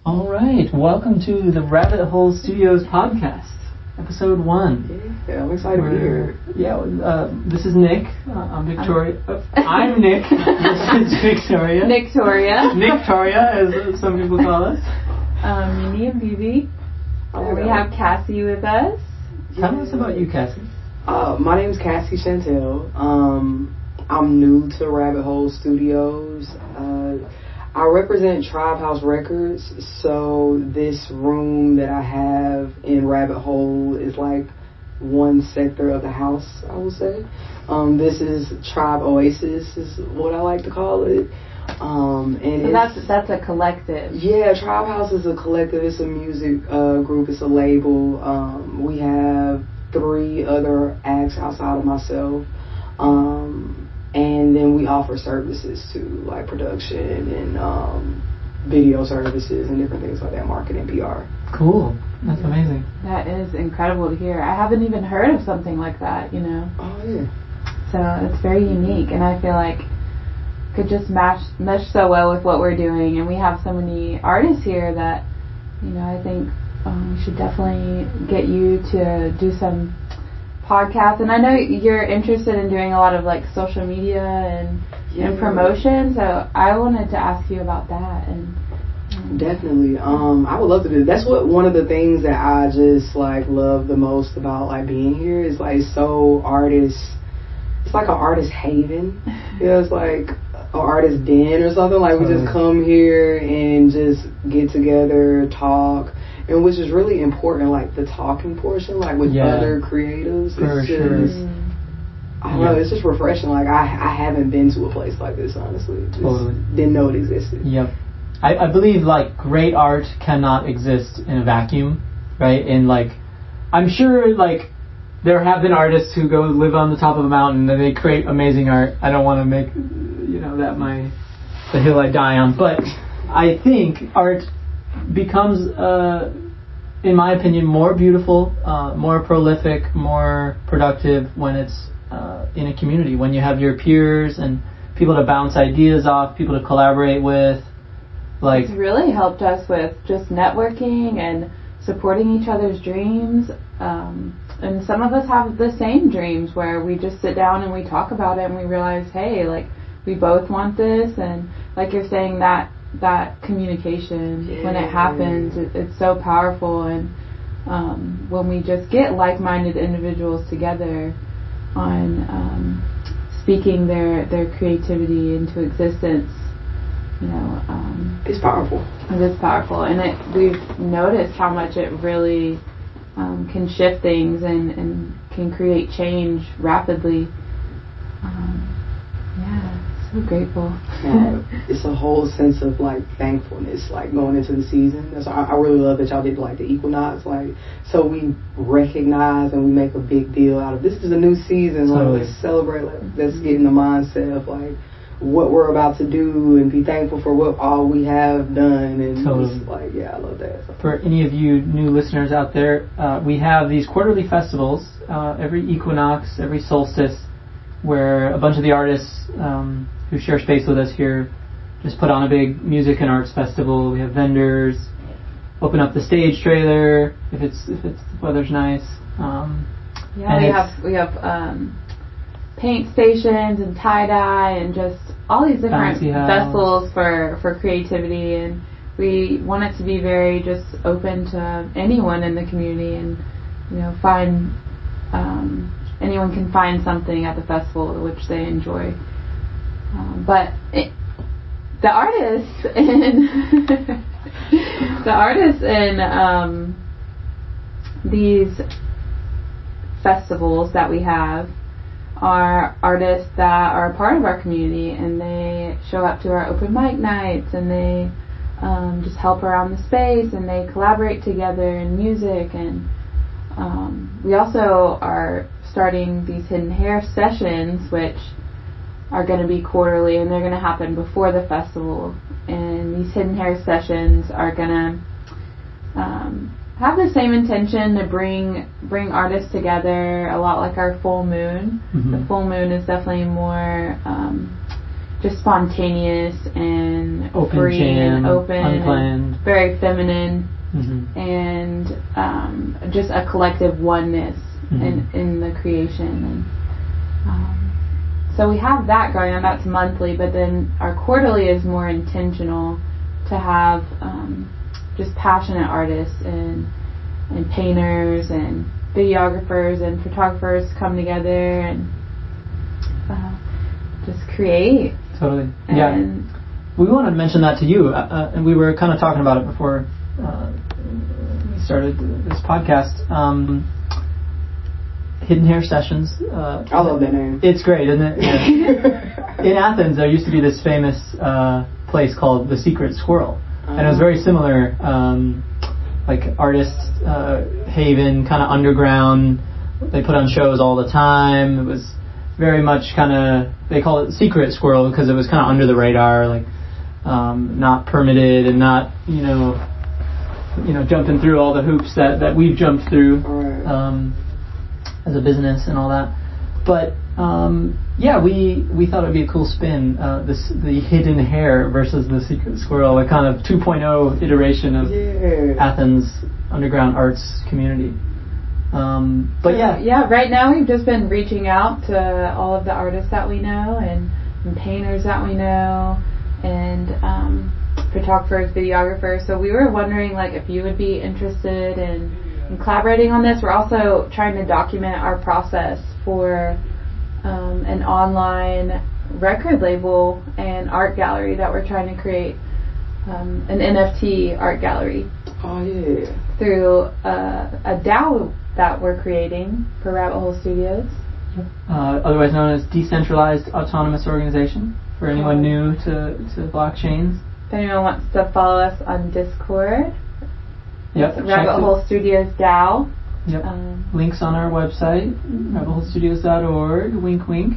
All right, welcome to the Rabbit Hole Studios podcast, episode 1. Yeah, I'm excited to be here. Yeah, this is Nick. I'm Victoria. I'm Nick. This is Victoria. Nictoria, as some people call us. Minnie and Vivi. And we have Cassie with us. Tell us about you, Cassie. My name's Cassie Chantel. I'm new to Rabbit Hole Studios. I represent Tribe House Records, so this room that I have in Rabbit Hole is like one sector of the house, I will say. This is Tribe Oasis, is what I like to call it. And so that's a collective. Yeah, Tribe House is a collective. It's a music group. It's a label. We have 3 other acts outside of myself. And then we offer services too, like production and video services and different things like that, marketing, PR. Cool. That's amazing. That is incredible to hear. I haven't even heard of something like that, you know. Oh, yeah. So it's very unique, and I feel like could just mesh so well with what we're doing. And we have so many artists here that, you know, I think we should definitely get you to do some podcasts. And I know you're interested in doing a lot of like social media and promotion, so I wanted to ask you about that. And definitely, I would love to do. That's one of the things that I just like love the most about like being here is like so artist. It's like an artist haven. You know, it's like an artist den or something. Like we just come here and just get together, talk. And which is really important, like the talking portion, like with other creatives. It's just, I don't know, it's just refreshing. Like I haven't been to a place like this, honestly. Just didn't know it existed. Yep. I believe like great art cannot exist in a vacuum, right? And like, I'm sure like there have been artists who go live on the top of a mountain and they create amazing art. I don't want to make, you know, that the hill I die on. But I think art becomes, in my opinion, more beautiful, more prolific, more productive when it's in a community, when you have your peers and people to bounce ideas off, people to collaborate with. Like, it's really helped us with just networking and supporting each other's dreams. And some of us have the same dreams where we just sit down and we talk about it and we realize, hey, like, we both want this. And like you're saying, that communication, when it happens, it's so powerful. And when we just get like-minded individuals together on speaking their creativity into existence, you know, it's powerful. It is powerful, and we've noticed how much it really can shift things and can create change rapidly. So grateful. It's a whole sense of like thankfulness, like going into the season. So I really love that y'all did like the equinox, like so we recognize and we make a big deal out of this is a new season. Like let's celebrate. Like, let's get in the mindset of like what we're about to do and be thankful for what all we have done. And just like I love that. For any of you new listeners out there, we have these quarterly festivals every equinox, every solstice, where a bunch of the artists who share space with us here just put on a big music and arts festival. We have vendors, open up the stage trailer if the weather's nice. We have paint stations and tie-dye and just all these different vessels for creativity, and we want it to be very just open to anyone in the community, and you know, anyone can find something at the festival which they enjoy. But the artists in these festivals that we have are artists that are a part of our community, and they show up to our open mic nights, and they just help around the space, and they collaborate together in music. And we also are starting these hidden hair sessions, which are going to be quarterly, and they're going to happen before the festival. And these hidden hair sessions are going to have the same intention to bring artists together, a lot like our full moon. The full moon is definitely more just spontaneous and open free jam, and open. Unplanned. and very feminine, mm-hmm. and just a collective oneness Mm-hmm. in the creation. And so we have that going on. That's monthly, but then our quarterly is more intentional to have just passionate artists and painters and videographers and photographers come together and just create. Totally. And yeah. We wanted to mention that to you, and we were kind of talking about it before we started this podcast. Hidden Hair Sessions. I love that name. It's great, isn't it? Yeah. In Athens, there used to be this famous place called the Secret Squirrel, and it was very similar, like artist haven, kind of underground. They put on shows all the time. It was very much kind of, they call it Secret Squirrel because it was kind of under the radar, like not permitted and not, you know, jumping through all the hoops that we've jumped through. Right. As a business and all that, but yeah, we thought it would be a cool spin, the Hidden Hair versus the Secret Squirrel, a kind of 2.0 iteration of Athens underground arts community. But yeah, right now we've just been reaching out to all of the artists that we know and painters that we know and photographers, videographers. So we were wondering, like, if you would be interested in collaborating on this. We're also trying to document our process for an online record label and art gallery that we're trying to create, an NFT art gallery. Oh yeah. Through a DAO that we're creating for Rabbit Hole Studios. Otherwise known as Decentralized Autonomous Organization, for anyone new to blockchains. If anyone wants to follow us on Discord, yep, Rabbit Hole Studios DAO. Yep. Links on our website, rabbitholestudios.org. Wink, wink.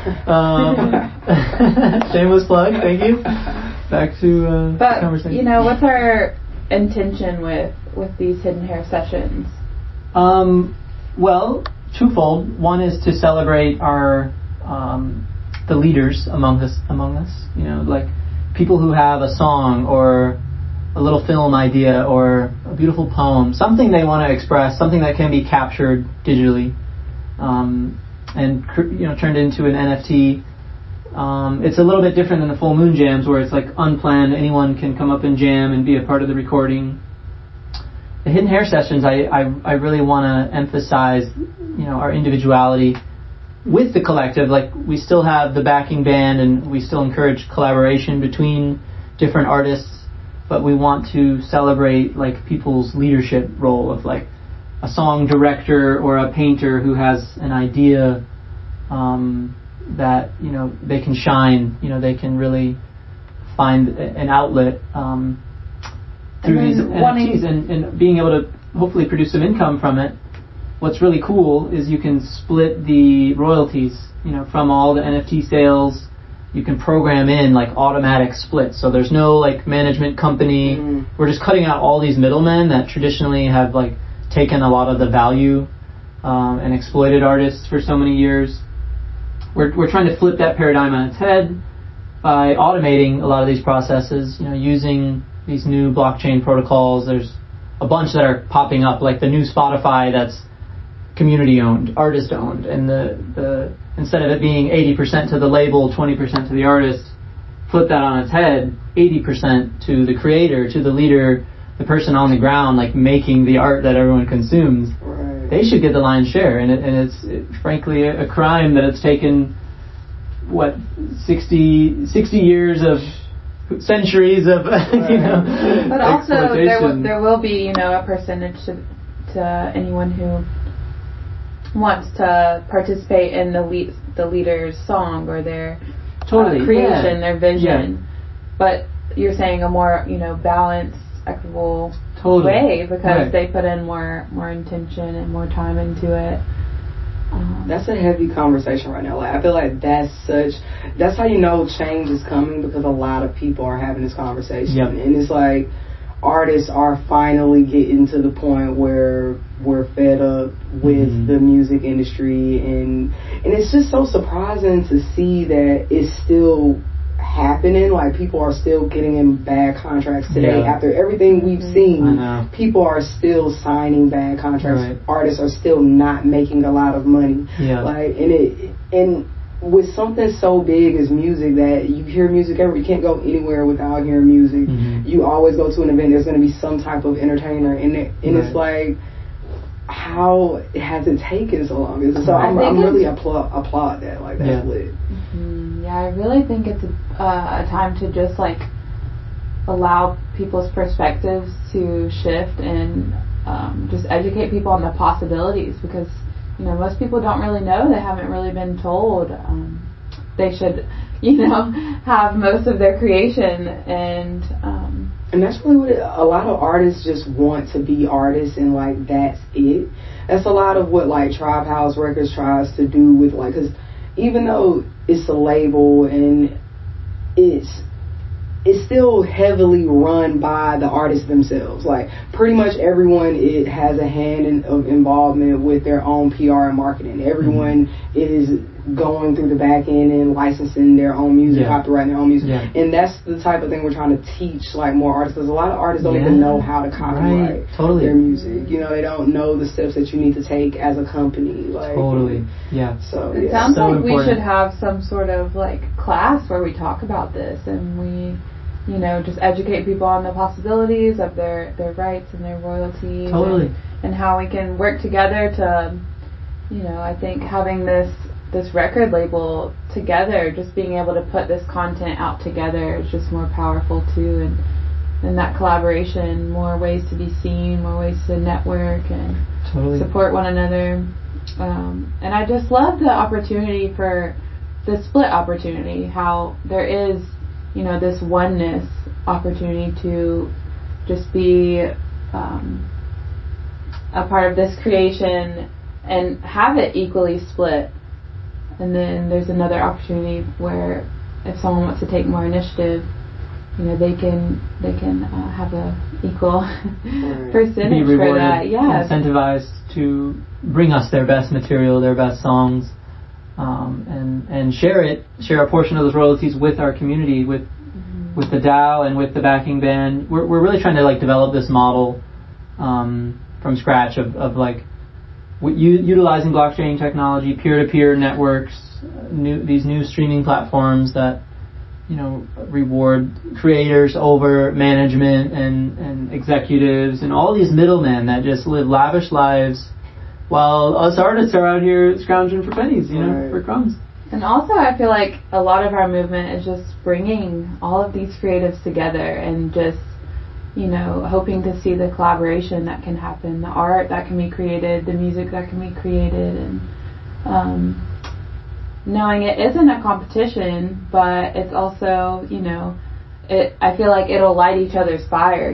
Shameless plug. Thank you. Back to but, conversation. You know, what's our intention with these Hidden Hair Sessions? Well, twofold. One is to celebrate our the leaders among us. You know, like people who have a song or a little film idea or a beautiful poem, something they want to express, something that can be captured digitally, and turned into an NFT. It's a little bit different than the Full Moon Jams, where it's like unplanned. Anyone can come up and jam and be a part of the recording. The Hidden Hair Sessions, I really want to emphasize, our individuality with the collective. Like, we still have the backing band, and we still encourage collaboration between different artists. But we want to celebrate like people's leadership role of like a song director or a painter who has an idea that they can shine. They can really find an outlet through these NFTs and being able to hopefully produce some income from it. What's really cool is you can split the royalties, from all the NFT sales. You can program in like automatic splits, so there's no like management company. Mm-hmm. We're just cutting out all these middlemen that traditionally have like taken a lot of the value and exploited artists for so many years. We're trying to flip that paradigm on its head by automating a lot of these processes. Using these new blockchain protocols. There's a bunch that are popping up, like the new Spotify that's community owned, artist owned, and the instead of it being 80% to the label, 20% to the artist, flip that on its head, 80% to the creator, to the leader, the person on the ground, like making the art that everyone consumes. Right. They should get the lion's share, and it's frankly a crime that it's taken 60 years of centuries of right. But also there will be a percentage to anyone who wants to participate in the leader's song or their creation, their vision. Yeah. But you're saying a more balanced, equitable way because they put in more intention and more time into it. That's a heavy conversation right now. Like, I feel like that's how change is coming, because a lot of people are having this conversation. Yep. And it's like artists are finally getting to the point where we're fed up with the music industry, and it's just so surprising to see that it's still happening. Like, people are still getting in bad contracts today. Yeah. After everything we've I seen, know. people are still signing bad contracts. Right. Artists are still not making a lot of money. Yeah. Like, and with something so big as music, that you hear music you can't go anywhere without hearing music. Mhm. You always go to an event, there's going to be some type of entertainer in it, and Right. it's like, how has it taken so long? So I I'm think really applaud that. Like, that's lit. Yeah, I really think it's a time to just like allow people's perspectives to shift and just educate people on the possibilities, because most people don't really know. They haven't really been told they should have most of their creation, and that's really what a lot of artists just want, to be artists, and like, that's it. That's a lot of what like Tribe House Records tries to do with, like, because even though it's a label and it's still heavily run by the artists themselves. Like, pretty much everyone has a hand of involvement with their own PR and marketing. Everyone is going through the back end and licensing their own music, copyrighting their own music. Yeah. And that's the type of thing we're trying to teach, like, more artists, because a lot of artists don't even know how to copyright their music. They don't know the steps that you need to take as a company. Like, So it sounds like we should have some sort of like class where we talk about this, and we just educate people on the possibilities of their rights and their royalties, and how we can work together to, I think having this record label together, just being able to put this content out together is just more powerful too, and that collaboration, more ways to be seen, more ways to network and support one another. And I just love the opportunity for the split opportunity, how there is this oneness opportunity to just be a part of this creation and have it equally split. And then there's another opportunity where if someone wants to take more initiative, they can have a equal percentage be rewarded, for that. Incentivized to bring us their best material, their best songs, and share a portion of those royalties with our community, with the DAO and with the backing band. We're really trying to like develop this model from scratch of like utilizing blockchain technology, peer-to-peer networks, these new streaming platforms that reward creators over management and executives and all these middlemen that just live lavish lives, while us artists are out here scrounging for pennies, for crumbs. And also, I feel like a lot of our movement is just bringing all of these creatives together and just, hoping to see the collaboration that can happen, the art that can be created, the music that can be created, and knowing it isn't a competition, but it's also, I feel like it'll light each other's fire,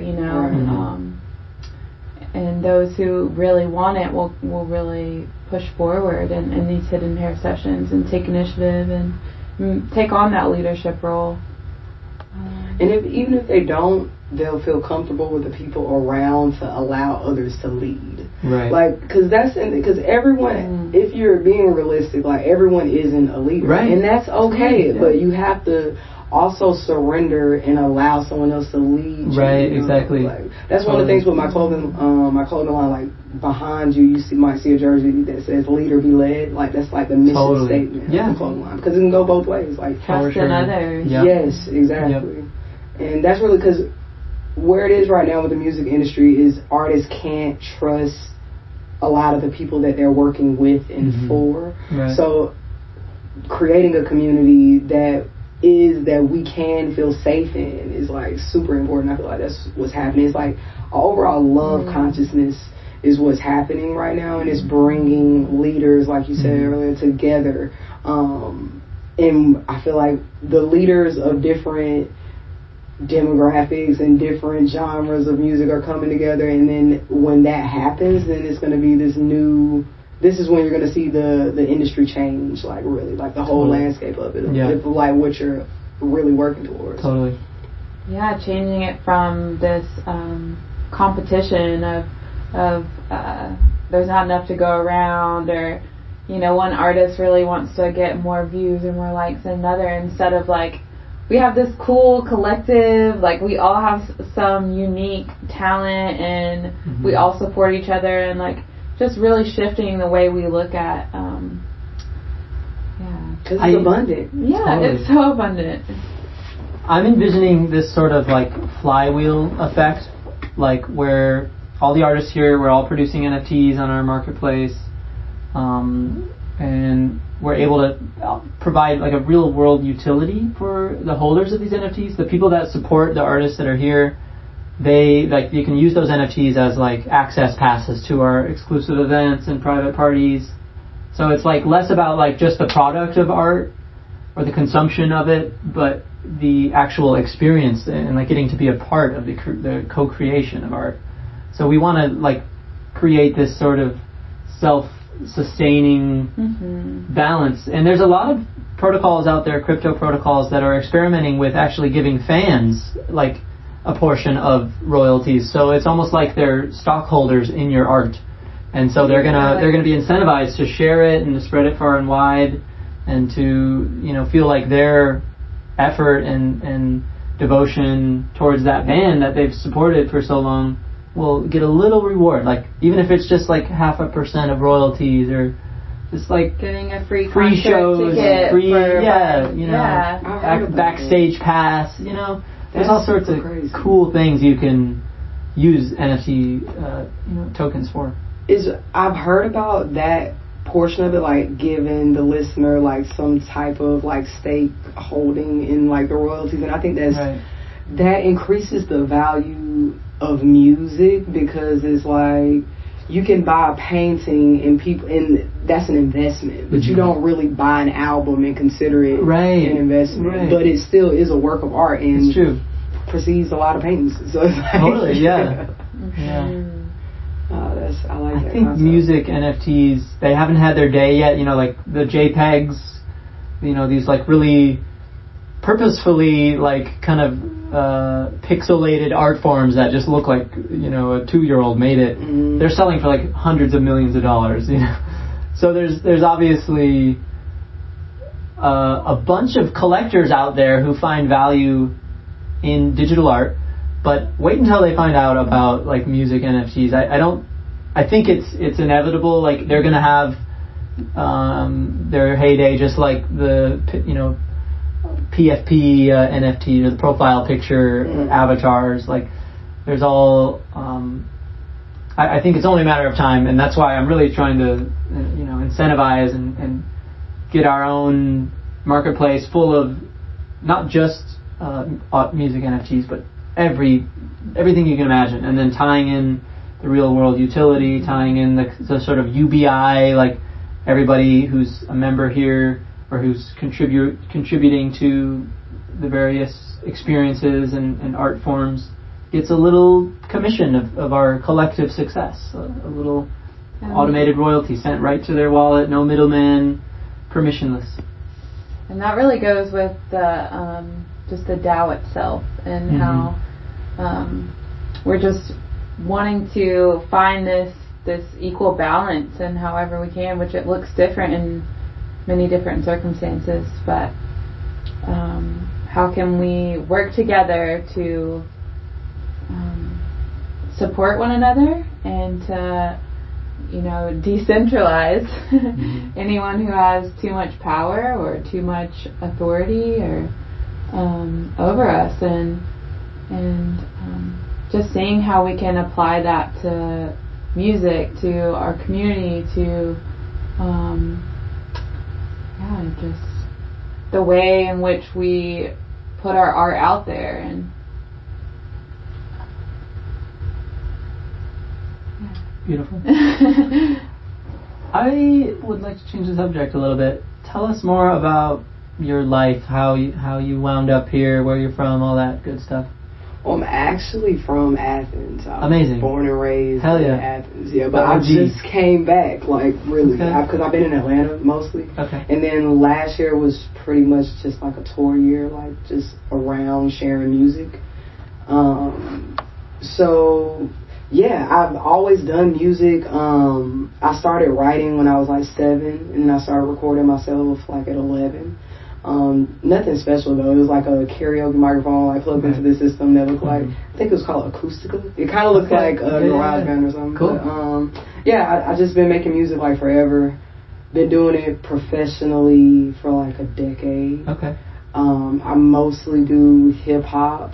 and those who really want it will really push forward in these hidden hair sessions and take initiative and take on that leadership role. And even if they don't, they'll feel comfortable with the people around to allow others to lead. Right. Like, because everyone, if you're being realistic, like, everyone isn't a leader. Right. And that's okay, but you have to also surrender and allow someone else to lead you. Right, exactly. Like, that's one of the things with my clothing line, like, behind you might see a jersey that says "Leader be led." Like, that's like the mission statement of the clothing line, because it can go both ways. Like, trust in others. Yep. Yes, exactly. Yep. And that's really because where it is right now with the music industry is artists can't trust a lot of the people that they're working with and for. Right. So creating a community that we can feel safe in is like super important. I feel like that's what's happening. It's like overall love consciousness is what's happening right now, and it's bringing leaders, like you said earlier, together. And I feel like the leaders of different demographics and different genres of music are coming together, and then when that happens, then it's going to be this is when you're going to see the industry change, like really, like the whole landscape of it, like what you're really working towards. Totally. Yeah, changing it from this competition of there's not enough to go around, or one artist really wants to get more views or more likes than another, instead of like, we have this cool collective, like we all have some unique talent, and we all support each other, and like just really shifting the way we look at because it's abundant. It's so abundant. I'm envisioning this sort of like flywheel effect, like where all the artists here, we're all producing NFTs on our marketplace, and we're able to provide like a real world utility for the holders of these NFTs. The people that support the artists that are here, they like, you can use those NFTs as like access passes to our exclusive events and private parties. So it's like less about like just the product of art or the consumption of it, but the actual experience and like getting to be a part of the co-creation of art. So we want to like create this sort of self-sustaining balance. And there's a lot of protocols out there, crypto protocols, that are experimenting with actually giving fans like a portion of royalties. So it's almost like they're stockholders in your art. And so they're gonna be incentivized to share it and to spread it far and wide, and to, you know, feel like their effort and devotion towards that band that they've supported for so long will get a little reward, like even if it's just like 0.5% of royalties, or just like getting a free shows, ticket backstage pass, you know. There's all sorts of cool things you can use NFT tokens for. I've heard about that portion of it, like giving the listener like some type of like stake holding in like the royalties, and I think that increases the value of music, because it's like you can buy a painting and that's an investment, but you don't really buy an album and consider it an investment, but it still is a work of art and precedes a lot of paintings. So it's like, totally, yeah. I like that. I think concept. Music NFTs, they haven't had their day yet. You know, like the JPEGs, you know, these like really purposefully like kind of pixelated art forms that just look like, you know, a 2-year-old made it. They're selling for like hundreds of millions of dollars, you know. So there's obviously a bunch of collectors out there who find value in digital art, but wait until they find out about like music NFTs. I think it's inevitable. Like they're gonna have their heyday, just like the, you know, PFP NFT, or the profile picture avatars. Like there's all. I think it's only a matter of time, and that's why I'm really trying to, you know, incentivize and get our own marketplace full of not just music NFTs, but everything you can imagine, and then tying in the real world utility, tying in the sort of UBI, like everybody who's a member here or who's contributing to the various experiences and art forms gets a little commission of our collective success, a little automated royalty sent right to their wallet, no middleman, permissionless. And that really goes with the just the DAO itself, and how we're just wanting to find this equal balance, and however we can, which it looks different in many different circumstances, but how can we work together to support one another and to, you know, decentralize anyone who has too much power or too much authority or over us, and just seeing how we can apply that to music, to our community, to just the way in which we put our art out there. And beautiful. I would like to change the subject a little bit. Tell us more about your life, how you wound up here, where you're from, all that good stuff. Well, I'm actually from Athens. I Amazing. was born and raised in Athens. Yeah, but I just came back, like, really, because I've been in Atlanta mostly. Okay. And then last year was pretty much just like a tour year, like just around sharing music. So yeah, I've always done music. I started writing when I was like 7, and I started recording myself like at 11. Nothing special though. It was like a karaoke microphone I plugged into the system that looked like, I think it was called Acoustica. It kind of looked like a garage band or something. Cool. But, I just been making music like forever. Been doing it professionally for like a decade. Okay. I mostly do hip hop.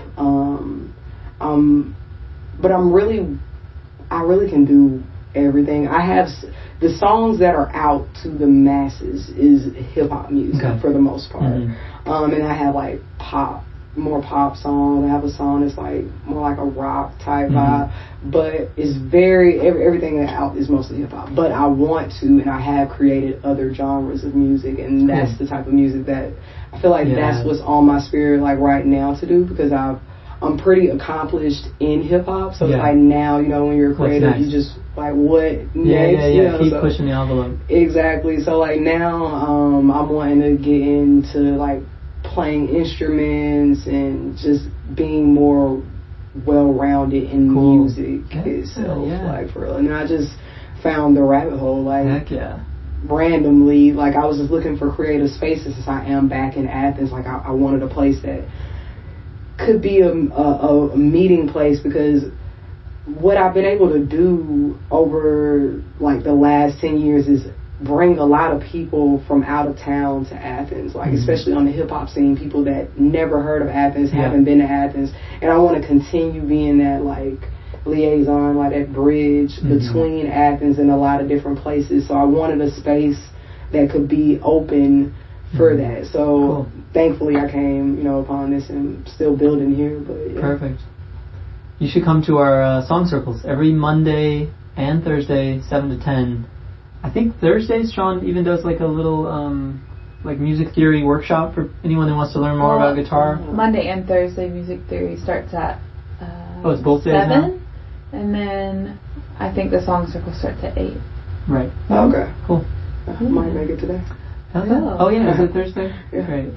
But I really can do everything. I have the songs that are out to the masses is hip hop music for the most part. And I have like more pop songs. I have a song that's like more like a rock type vibe, but it's everything that's out is mostly hip hop. But I want to, and I have created other genres of music, and that's the type of music that I feel like that's what's on my spirit like right now to do, because I'm pretty accomplished in hip hop, so it's like now, you know, when you're a creative, you just like what next? You know, keep pushing the envelope. Exactly. So like now, I'm wanting to get into like playing instruments and just being more well-rounded in music itself, like for real. And I just found the rabbit hole, like randomly. Like I was just looking for creative spaces since I am back in Athens. Like I wanted a place that could be a meeting place, because what I've been able to do over like the last 10 years is bring a lot of people from out of town to Athens, like especially on the hip hop scene, people that never heard of Athens, haven't been to Athens, and I want to continue being that like liaison, like that bridge between Athens and a lot of different places. So I wanted a space that could be open for that. So thankfully I came, you know, upon this and still building here. But Perfect. You should come to our song circles every Monday and Thursday, 7 to 10. I think Thursdays, Sean even does like a little like music theory workshop for anyone who wants to learn more about guitar. Monday and Thursday music theory starts at it's both days 7, now? And then I think the song circle starts at 8. Right. Okay. Cool. I might make it today. Hell yeah. Oh yeah, is it Thursday? Yeah. Great.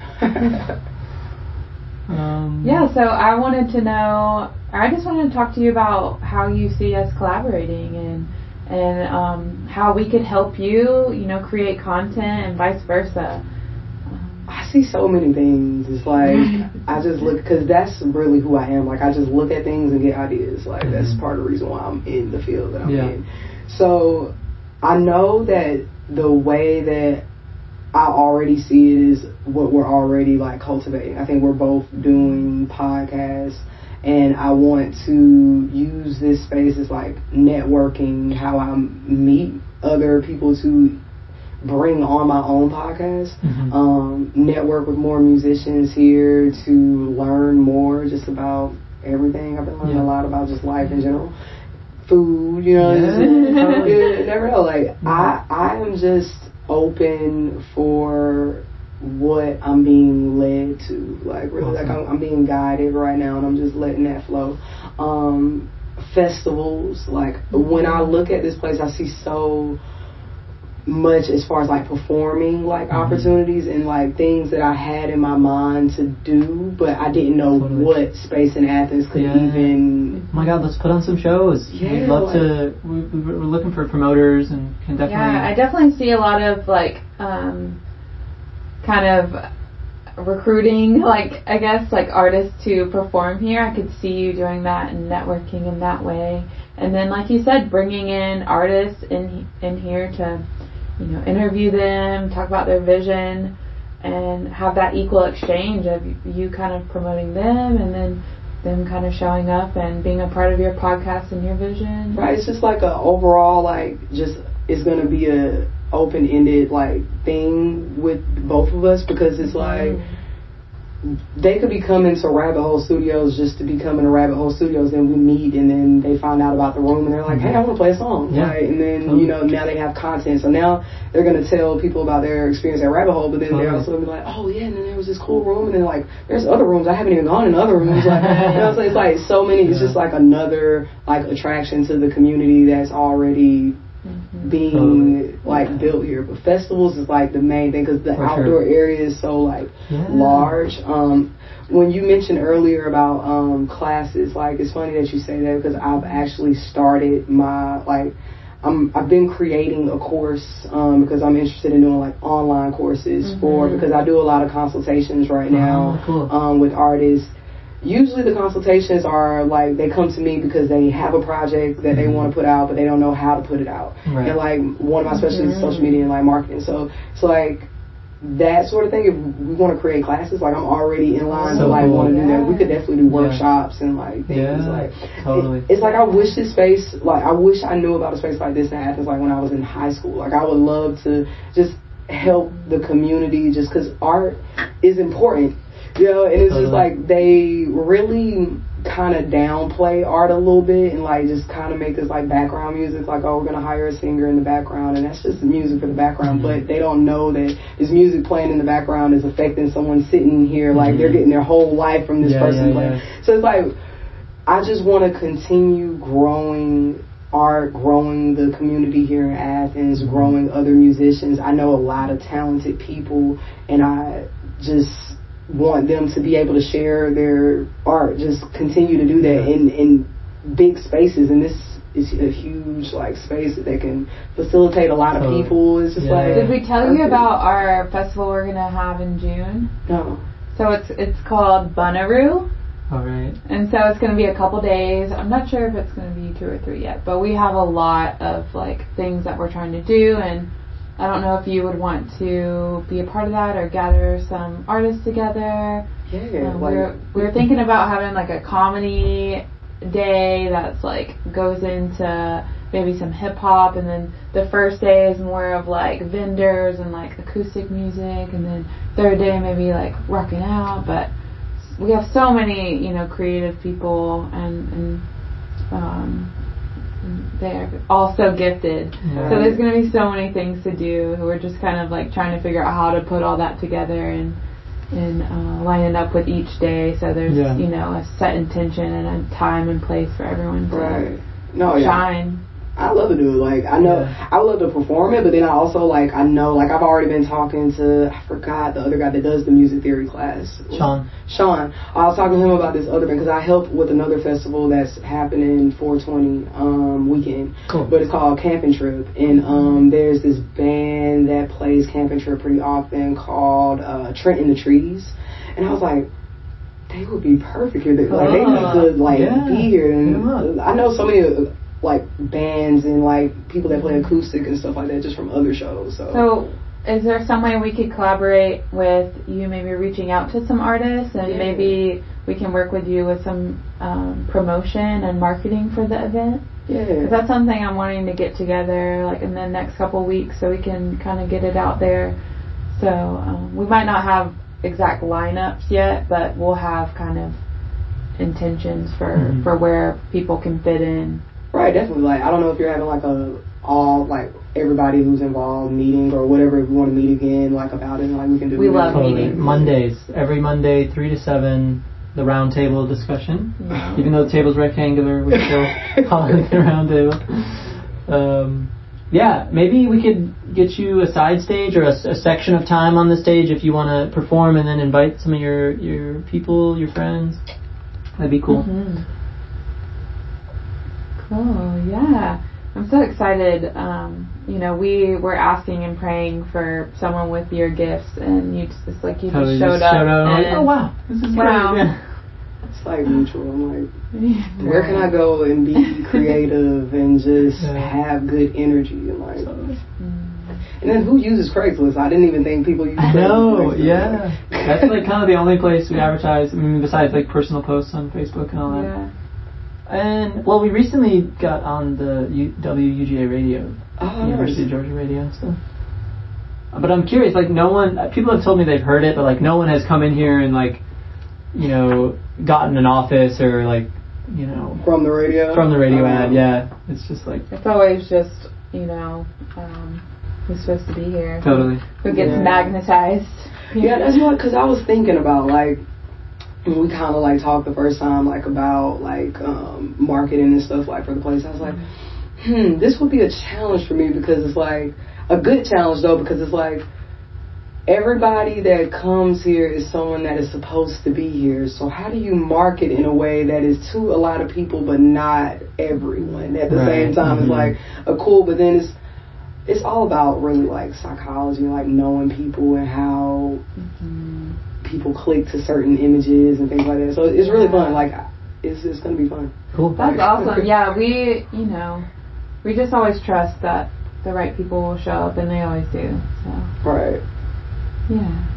So I wanted to know, I just wanted to talk to you about how you see us collaborating and how we could help you, you know, create content and vice versa. I see so many things. It's like I just look, because that's really who I am. Like I just look at things and get ideas. Like that's part of the reason why I'm in the field that I'm in. So I know that the way that I already see it is what we're already like cultivating. I think we're both doing podcasts, and I want to use this space as like networking, how I meet other people to bring on my own podcast, network with more musicians here to learn more just about everything. I've been learning a lot about just life in general. Food, you know, you never know. Like I am just open for what I'm being led to. Like really, like I'm being guided right now, and I'm just letting that flow. Festivals, like when I look at this place, I see so much as far as like performing like opportunities and like things that I had in my mind to do, but I didn't know what space in Athens could even. Oh my God, let's put on some shows. We'd love to. We're looking for promoters and can definitely. Yeah, I definitely see a lot of like kind of recruiting, like I guess like artists to perform here. I could see you doing that and networking in that way, and then like you said, bringing in artists in here to, you know, interview them, talk about their vision, and have that equal exchange of you kind of promoting them and then them kind of showing up and being a part of your podcast and your vision. Right, it's just like a overall like just it's gonna be a open-ended like thing with both of us, because it's like they could be coming to Rabbit Hole Studios just to be coming to Rabbit Hole Studios, and we meet, and then they find out about the room, and they're like, hey, I want to play a song. Right? And then, you know, now they have content. So now they're going to tell people about their experience at Rabbit Hole, but then they're also going to be like, oh, yeah, and then there was this cool room, and then, like, there's other rooms. I haven't even gone in other rooms. Like, you know, so it's like so many. It's just like another, like, attraction to the community that's already being like built here. But festivals is like the main thing, because the outdoor area is so like large. When you mentioned earlier about classes, like it's funny that you say that, because I've actually started my like I've been creating a course because I'm interested in doing like online courses because I do a lot of consultations right now with artists. Usually the consultations are like they come to me because they have a project that they want to put out, but they don't know how to put it out. Right. And like one of my specialties is social media and like marketing. So it's like that sort of thing. If we want to create classes, like I'm already in line to like want to do that. We could definitely do workshops and like things like totally. It's like I wish this space, like I wish I knew about a space like this in Athens, like when I was in high school. Like I would love to just help the community, just because art is important. You know, and it's just like they really kind of downplay art a little bit and like just kind of make this like background music, like, oh, we're gonna hire a singer in the background and that's just music for the background, but they don't know that this music playing in the background is affecting someone sitting here, like they're getting their whole life from this person playing. So it's like I just want to continue growing art, growing the community here in Athens, growing other musicians. I know a lot of talented people and I just want them to be able to share their art, just continue to do that in big spaces, and this is a huge like space that they can facilitate a lot of people. It's just like, did we tell you about our festival we're gonna have in June? No. So it's called Bunaroo. All right. And so it's going to be a couple days. I'm not sure if it's going to be 2 or 3 yet, but we have a lot of like things that we're trying to do, and I don't know if you would want to be a part of that or gather some artists together. Yeah, we're thinking about having like a comedy day that's like goes into maybe some hip hop, and then the first day is more of like vendors and like acoustic music, and then third day maybe like rocking out. But we have so many, you know, creative people and they're all so gifted. So there's going to be so many things to do. We're just kind of like trying to figure out how to put all that together and line it up with each day. So there's, you know, a set intention and a time and place for everyone to shine. I love to do it. Like, I know I would love to perform it, but then I also like, I know, like I've already been talking to, I forgot the other guy that does the music theory class. Sean. I was talking to him about this other band because I help with another festival that's happening 420 weekend. Cool. But it's called Camping Trip, and there's this band that plays Camping Trip pretty often called Trent in the Trees, and I was like, they would be perfect here. Like they could like be here, and I know so many like bands and like people that play acoustic and stuff like that just from other shows. So is there some way we could collaborate with you, maybe reaching out to some artists and maybe we can work with you with some promotion and marketing for the event? Yeah. Because that's something I'm wanting to get together like in the next couple of weeks so we can kind of get it out there. So we might not have exact lineups yet, but we'll have kind of intentions for where people can fit in. Right, definitely. Like, I don't know if you're having like like everybody who's involved meeting or whatever. If we want to meet again, like about it, like we can do. We love meetings. Mondays, every Monday, 3 to 7, the round table discussion. Yeah. Even though the table's rectangular, we still call it the round table. Maybe we could get you a side stage or a section of time on the stage if you want to perform, and then invite some of your people, your friends. That'd be cool. Mm-hmm. Cool, yeah. I'm so excited. You know, we were asking and praying for someone with your gifts, and you just showed up. And like, oh wow, this is great. Yeah. It's like mutual. I'm like, where can I go and be creative and just have good energy and like. And then who uses Craigslist? I didn't even think people use Craigslist. No, yeah. That's like kind of the only place we advertise. I mean, besides like personal posts on Facebook and all that. Yeah. And, well, we recently got on the WUGA radio, University of Georgia radio and stuff. But I'm curious, like, people have told me they've heard it, but, like, no one has come in here and, like, you know, gotten an office or, like, you know. From the radio? From the radio ad, yeah. It's just, like. It's always just, you know, who's supposed to be here. Totally. Who gets magnetized. Yeah, that's what, because I was thinking about, like, we kind of like talked the first time like about like marketing and stuff like for the place. I was like, this would be a challenge for me because it's like a good challenge though, because it's like everybody that comes here is someone that is supposed to be here. So how do you market in a way that is to a lot of people but not everyone at the same time? It's like a cool, but then it's all about really like psychology, like knowing people and how people click to certain images and things like that. So it's really fun. Like it's gonna be fun. Cool. That's awesome. Yeah, we just always trust that the right people will show up, and they always do. So. Right. Yeah.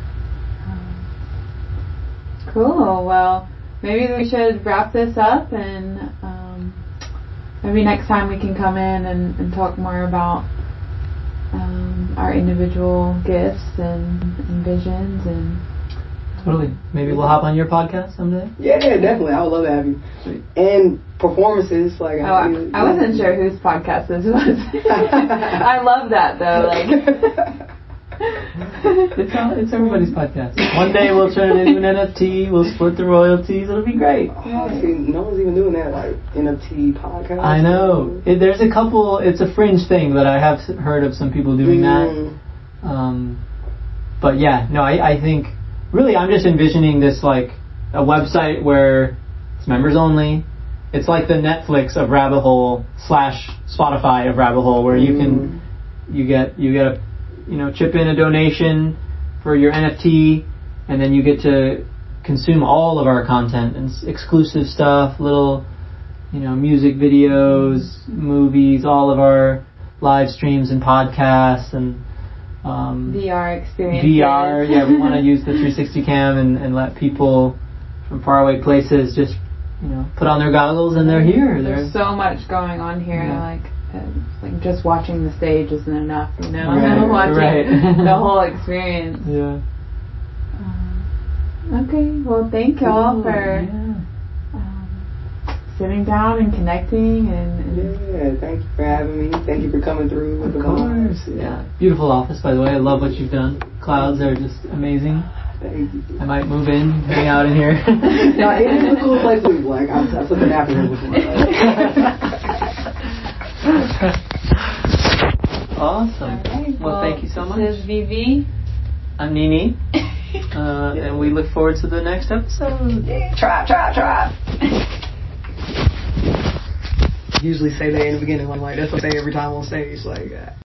Cool. Well, maybe we should wrap this up, and maybe next time we can come in and talk more about our individual gifts and visions and. Totally. Maybe we'll hop on your podcast someday. Yeah, definitely. I would love to have you. Sweet. And performances, like I wasn't sure whose podcast this was. I love that though. Like. It's everybody's podcast. One day we'll turn it into an NFT. We'll split the royalties. It'll be great. Oh, see, no one's even doing that, like NFT podcast. I know. There's a couple. It's a fringe thing, but I have heard of some people doing that. But yeah, no, I think really I'm just envisioning this like a website where it's members only. It's like the Netflix of Rabbit Hole / Spotify of Rabbit Hole, where you can you get a chip in a donation for your NFT, and then you get to consume all of our content and exclusive stuff, little, music videos, movies, all of our live streams and podcasts and VR experiences. VR, yeah, we want to use the 360 cam and let people from faraway places just, put on their goggles and they're here. There's so much going on here, like just watching the stage isn't enough, watching the whole experience. Yeah. Okay, well, thank y'all for sitting down and connecting and yeah, thank you for having me. Thank you for coming through with the course. Yeah, beautiful office, by the way. I love what you've done. Clouds are just amazing. Thank you. I might move in, hang out in here. No, it is a cool place to live. Like I took a nap in here before. Awesome. Right, well, thank you so much. This is Vivi. I'm Nini. And we look forward to the next episode. Yeah, try. Usually say that in the beginning. Like that's what I say every time on stage. Like.